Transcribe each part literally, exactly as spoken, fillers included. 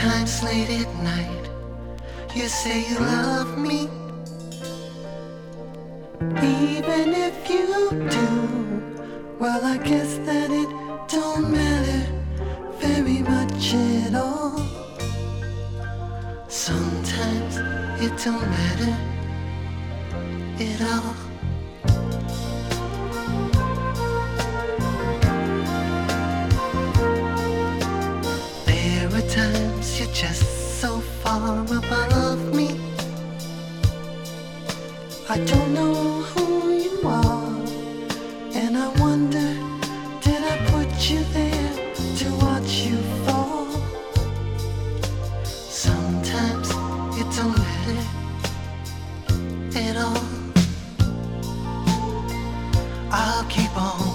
Sometimes late at night, you say you love me. Even if you do, well, I guess that it don't matter very much at all. Sometimes it don't matter at all. There are times you're just so far above me. I don't know who you are, and I wonder, did I put you there to watch you fall? Sometimes it don't matter at all. I'll keep on,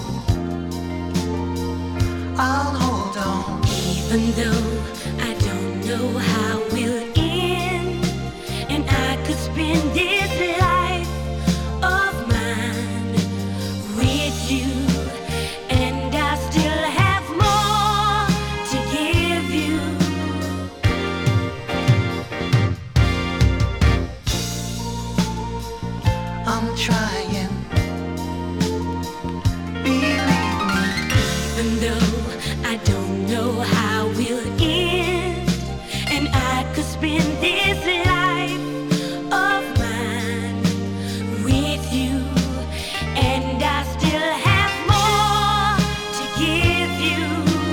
I'll hold on. Even though I don't know how we'll end, and I could spend this life of mine with you, and I still have more to give you. I'm trying, believe me. Even though I don't know how we'll end, and I could spend this life of mine with you, and I still have more to give you.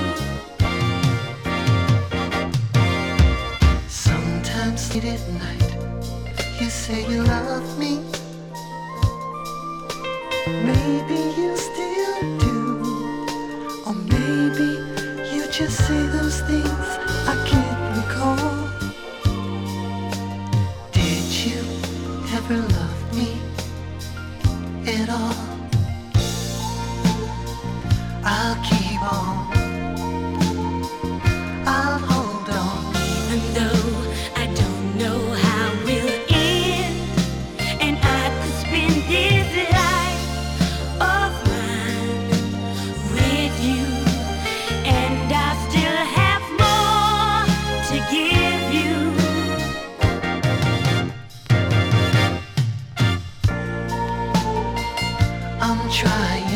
Sometimes late at night, you say you love me. Maybe you still do, or maybe you just say those things I can't recall. Did you ever love me at all? I'll keep on, I'll hold on. Even though I don't know how we'll end, and I could spend this life of mine with you, and I still have more to give you. I'm trying,